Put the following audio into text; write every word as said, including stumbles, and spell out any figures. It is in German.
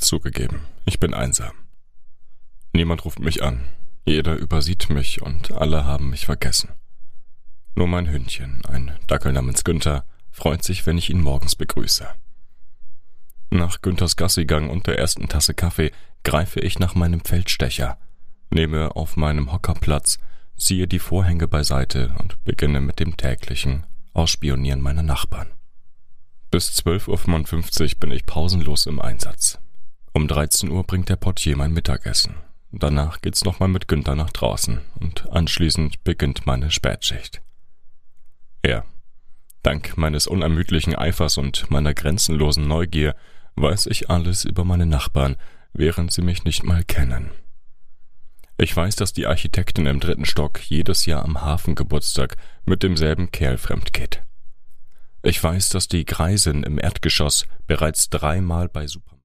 Zugegeben, ich bin einsam. Niemand ruft mich an, jeder übersieht mich und alle haben mich vergessen. Nur mein Hündchen, ein Dackel namens Günther, freut sich, wenn ich ihn morgens begrüße. Nach Günthers Gassigang und der ersten Tasse Kaffee greife ich nach meinem Feldstecher, nehme auf meinem Hocker Platz, ziehe die Vorhänge beiseite und beginne mit dem täglichen Ausspionieren meiner Nachbarn. Bis zwölf Uhr fünfundfünfzig bin ich pausenlos im Einsatz. Um dreizehn Uhr bringt der Portier mein Mittagessen. Danach geht's nochmal mit Günther nach draußen und anschließend beginnt meine Spätschicht. Ja, dank meines unermüdlichen Eifers und meiner grenzenlosen Neugier weiß ich alles über meine Nachbarn, während sie mich nicht mal kennen. Ich weiß, dass die Architektin im dritten Stock jedes Jahr am Hafengeburtstag mit demselben Kerl fremdgeht. Ich weiß, dass die Greisin im Erdgeschoss bereits dreimal bei Super